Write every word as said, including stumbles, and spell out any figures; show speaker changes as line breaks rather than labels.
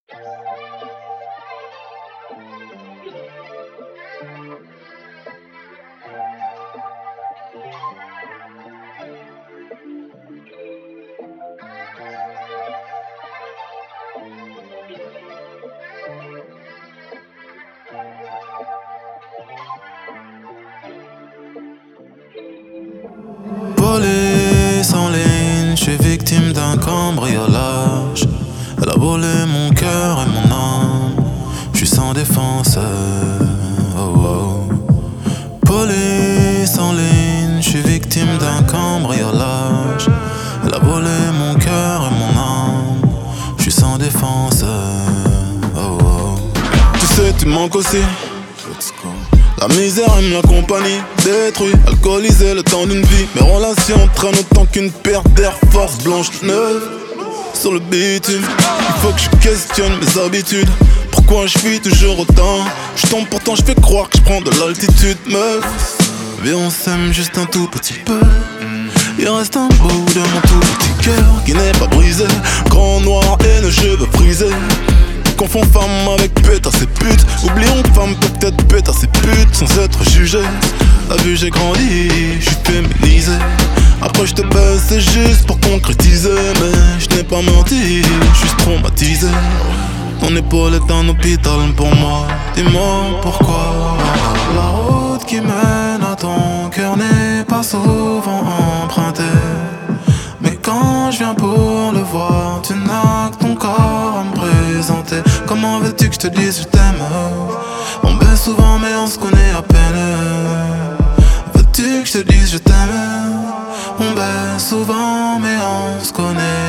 Police en ligne, je suis victime d'un cambriolage. Elle a volé mon cœur et mon âme, je suis sans défense. Oh oh. Police en ligne, je suis victime d'un cambriolage. Elle a volé mon cœur et mon âme, je suis sans défense. Oh oh. Tu sais, tu manques aussi. La misère aime la compagnie, détruit, alcoolisé le temps d'une vie. Mes relations traînent autant qu'une paire d'Air Force blanche neuve sur le bitume. Il faut que je questionne mes habitudes. Pourquoi je fuis toujours autant? Je tombe pourtant je fais croire que je prends de l'altitude. Meuf, viens on s'aime juste un tout petit peu. Il reste un bout de mon tout petit cœur qui n'est pas brisé. Grand noir et ne cheveux frisés. Confond femme avec pétasse et pute. Oublions que femme peut peut-être pétasse et pute sans être jugé. T'as vu j'ai grandi, j'suis féminisé. Après j'te baisse c'est juste pour concrétiser. Mais je n'ai pas menti, j'suis traumatisé. Ton épaule est un hôpital pour moi. Dis-moi pourquoi. La route qui mène à ton cœur n'est pas souvent empruntée. Mais quand je viens pour le voir, tu n'as que ton corps à me présenter. Comment veux-tu que je te dise je t'aime? On baisse souvent mais on se connaît à peine. Veux-tu que je te dise je t'aime? On baisse souvent mais on se connaît